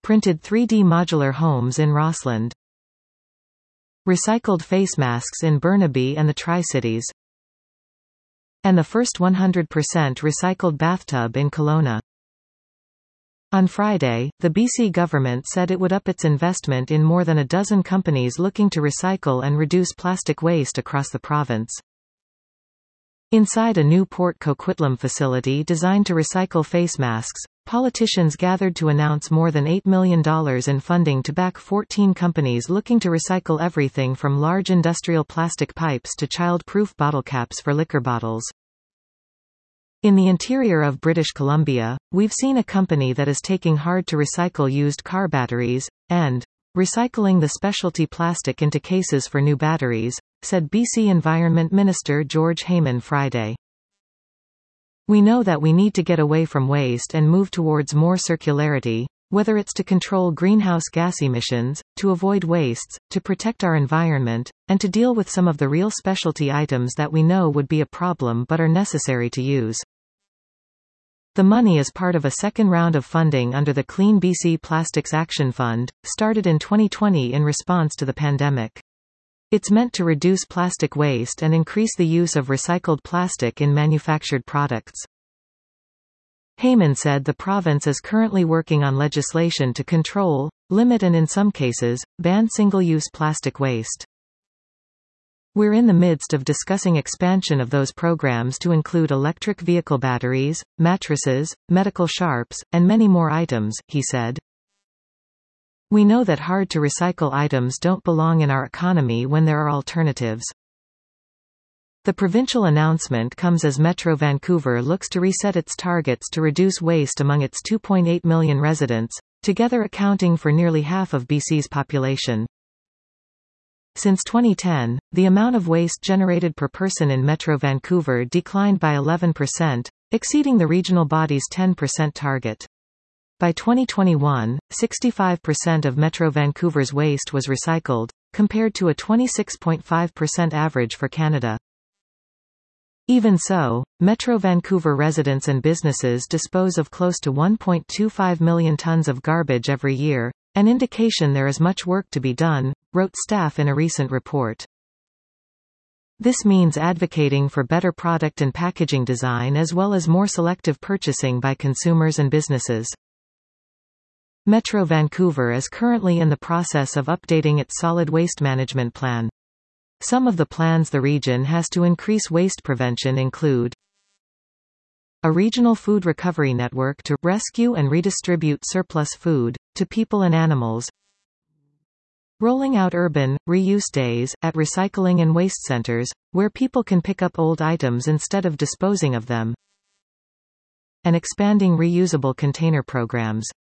Printed 3D modular homes in Rossland. Recycled face masks in Burnaby and the Tri-Cities. And the first 100% recycled bathtub in Kelowna. On Friday, the BC government said it would up its investment in more than a dozen companies looking to recycle and reduce plastic waste across the province. Inside a new Port Coquitlam facility designed to recycle face masks, politicians gathered to announce more than $8 million in funding to back 14 companies looking to recycle everything from large industrial plastic pipes to child-proof bottle caps for liquor bottles. In the interior of British Columbia, we've seen a company that is taking hard to recycle used car batteries, and recycling the specialty plastic into cases for new batteries, said BC Environment Minister George Heyman Friday. We know that we need to get away from waste and move towards more circularity, whether it's to control greenhouse gas emissions, to avoid wastes, to protect our environment, and to deal with some of the real specialty items that we know would be a problem but are necessary to use. The money is part of a second round of funding under the Clean BC Plastics Action Fund, started in 2020 in response to the pandemic. It's meant to reduce plastic waste and increase the use of recycled plastic in manufactured products. Heyman said the province is currently working on legislation to control, limit and in some cases, ban single-use plastic waste. We're in the midst of discussing expansion of those programs to include electric vehicle batteries, mattresses, medical sharps, and many more items, he said. We know that hard-to-recycle items don't belong in our economy when there are alternatives. The provincial announcement comes as Metro Vancouver looks to reset its targets to reduce waste among its 2.8 million residents, together accounting for nearly half of BC's population. Since 2010, the amount of waste generated per person in Metro Vancouver declined by 11%, exceeding the regional body's 10% target. By 2021, 65% of Metro Vancouver's waste was recycled, compared to a 26.5% average for Canada. Even so, Metro Vancouver residents and businesses dispose of close to 1.25 million tons of garbage every year, an indication there is much work to be done, wrote staff in a recent report. This means advocating for better product and packaging design as well as more selective purchasing by consumers and businesses. Metro Vancouver is currently in the process of updating its solid waste management plan. Some of the plans the region has to increase waste prevention include a regional food recovery network to rescue and redistribute surplus food to people and animals, rolling out urban reuse days at recycling and waste centers, where people can pick up old items instead of disposing of them, and expanding reusable container programs.